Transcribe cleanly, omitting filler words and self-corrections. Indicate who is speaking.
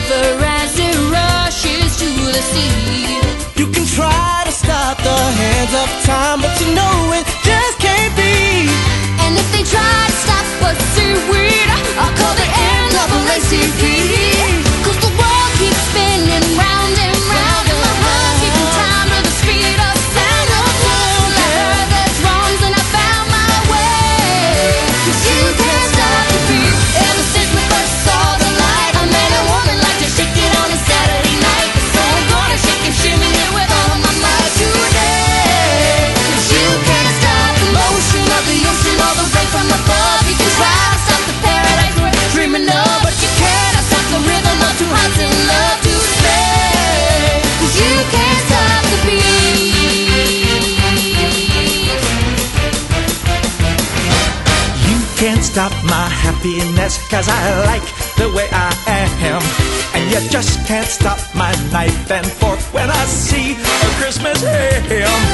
Speaker 1: river as it rushes to the sea.
Speaker 2: You can try to stop the hands of time, but you know it just can't be.
Speaker 1: And if they try to stop us, seaweed, I'll call the NAACP. 'Cause the world keeps spinning round and round, and my heart keeping time to the speed of sound. I heard there's wrongs and I found my way. 'Cause you can't stop the beat. Ever since we first saw the light, a man and woman like to shake it on a Saturday night. So I'm gonna shake and shimmy it with all of my might today. 'Cause you can't stop the motion of the ocean or the rain from above. You can try to stop the paradise we're dreaming of, but you cannot stop the rhythm of two hearts in love to stay. 'Cause you can't stop the beat.
Speaker 2: You can't stop my happiness, 'cause I like the way I am. And you just can't stop my knife and fork when I see a Christmas ham.